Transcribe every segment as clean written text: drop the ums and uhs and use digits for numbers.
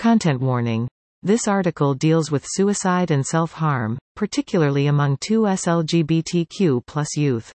Content warning. This article deals with suicide and self-harm, particularly among 2S LGBTQ+ youth.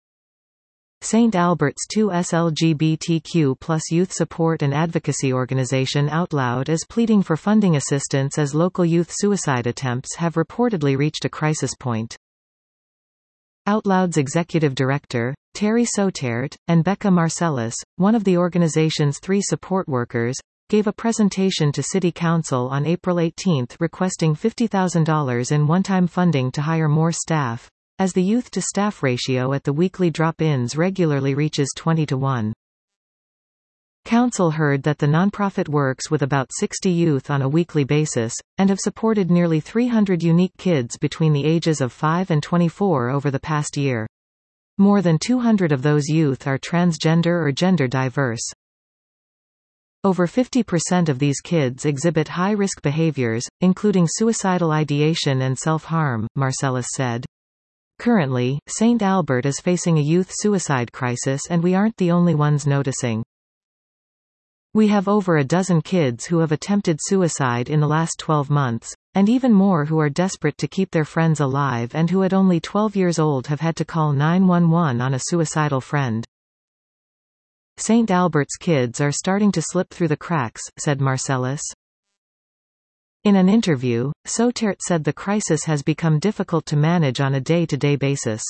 St. Albert's 2S LGBTQ+ youth support and advocacy organization OutLoud is pleading for funding assistance as local youth suicide attempts have reportedly reached a crisis point. OutLoud's executive director, Terry Sotert, and Becca Marcellus, one of the organization's 3 support workers, gave a presentation to City Council on April 18 requesting $50,000 in one-time funding to hire more staff, as the youth-to-staff ratio at the weekly drop-ins regularly reaches 20:1. Council heard that the nonprofit works with about 60 youth on a weekly basis, and have supported nearly 300 unique kids between the ages of 5 and 24 over the past year. More than 200 of those youth are transgender or gender diverse. Over 50% of these kids exhibit high-risk behaviors, including suicidal ideation and self-harm, Marcellus said. Currently, St. Albert is facing a youth suicide crisis and we aren't the only ones noticing. We have over a dozen kids who have attempted suicide in the last 12 months, and even more who are desperate to keep their friends alive and who at only 12 years old have had to call 911 on a suicidal friend. St. Albert's kids are starting to slip through the cracks, said Marcellus. In an interview, Sotert said the crisis has become difficult to manage on a day-to-day basis.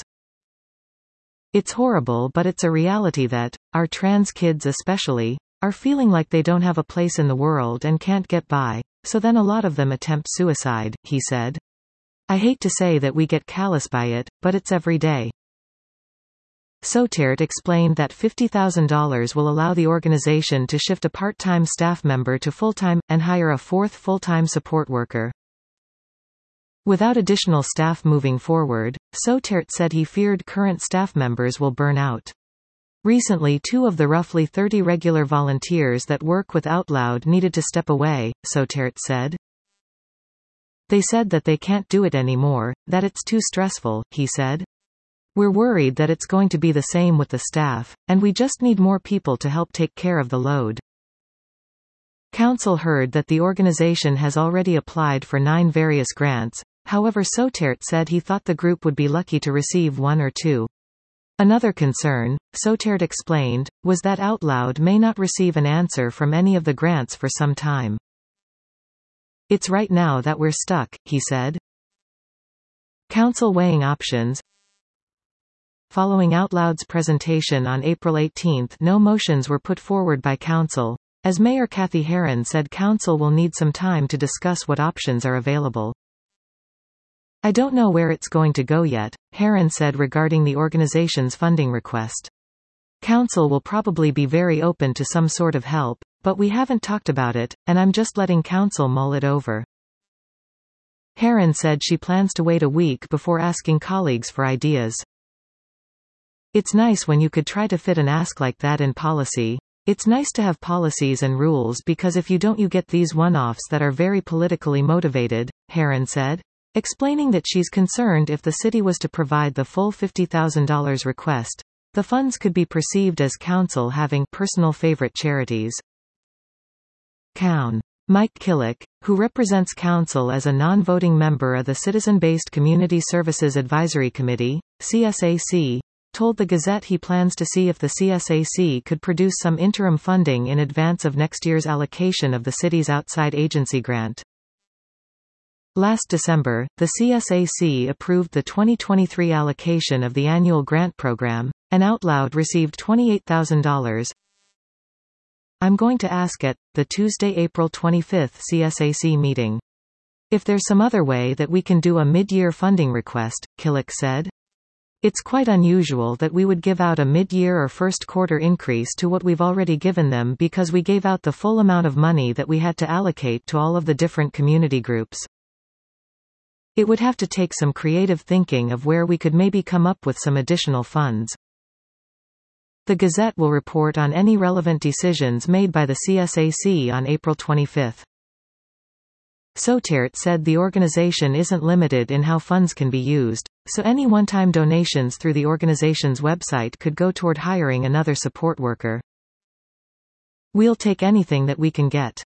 It's horrible, but it's a reality that, our trans kids especially, are feeling like they don't have a place in the world and can't get by, so then a lot of them attempt suicide, he said. I hate to say that we get callous by it, but it's every day. Sotert explained that $50,000 will allow the organization to shift a part-time staff member to full-time, and hire a 4th full-time support worker. Without additional staff moving forward, Sotert said he feared current staff members will burn out. Recently 2 of the roughly 30 regular volunteers that work with OutLoud needed to step away, Sotert said. They said that they can't do it anymore, that it's too stressful, he said. We're worried that it's going to be the same with the staff, and we just need more people to help take care of the load. Council heard that the organization has already applied for 9 various grants, however Sotert said he thought the group would be lucky to receive 1 or 2. Another concern, Sotert explained, was that OutLoud may not receive an answer from any of the grants for some time. It's right now that we're stuck, he said. Council weighing options. Following OutLoud's presentation on April 18, no motions were put forward by Council. As Mayor Kathy Herron said, Council will need some time to discuss what options are available. I don't know where it's going to go yet, Herron said regarding the organization's funding request. Council will probably be very open to some sort of help, but we haven't talked about it, and I'm just letting Council mull it over. Herron said she plans to wait a week before asking colleagues for ideas. It's nice when you could try to fit an ask like that in policy. It's nice to have policies and rules because if you don't you get these one-offs that are very politically motivated, Herron said, explaining that she's concerned if the city was to provide the full $50,000 request, the funds could be perceived as Council having personal favorite charities. Mike Killick, who represents Council as a non-voting member of the Citizen-Based Community Services Advisory Committee, CSAC, told the Gazette he plans to see if the CSAC could produce some interim funding in advance of next year's allocation of the city's outside agency grant. Last December, the CSAC approved the 2023 allocation of the annual grant program, and OutLoud received $28,000. I'm going to ask at the Tuesday, April 25 CSAC meeting. If there's some other way that we can do a mid-year funding request, Killick said. It's quite unusual that we would give out a mid-year or first quarter increase to what we've already given them because we gave out the full amount of money that we had to allocate to all of the different community groups. It would have to take some creative thinking of where we could maybe come up with some additional funds. The Gazette will report on any relevant decisions made by the CSAC on April 25. Sotert said the organization isn't limited in how funds can be used, so any one-time donations through the organization's website could go toward hiring another support worker. We'll take anything that we can get.